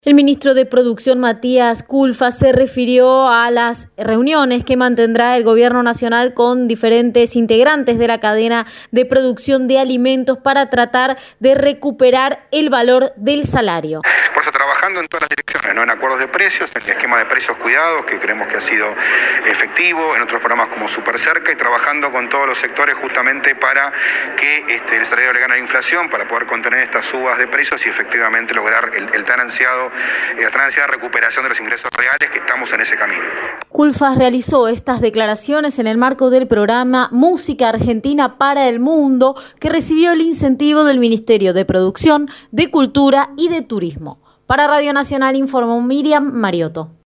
El ministro de Producción, Matías Culfas, se refirió a las reuniones que mantendrá el Gobierno Nacional con diferentes integrantes de la cadena de producción de alimentos para tratar de recuperar el valor del salario. Por eso trabajando en todas las direcciones, ¿no? En acuerdos de precios, en el esquema de precios cuidados, que creemos que ha sido efectivo, en otros programas como Super Cerca, y trabajando con todos los sectores justamente para que el salario le gane a la inflación, para poder contener estas subas de precios y efectivamente lograr la tan ansiada recuperación de los ingresos reales, que estamos en ese camino. Culfas realizó estas declaraciones en el marco del programa Música Argentina para el Mundo, que recibió el incentivo del Ministerio de Producción, de Cultura y de Turismo. Para Radio Nacional informó Miriam Mariotto.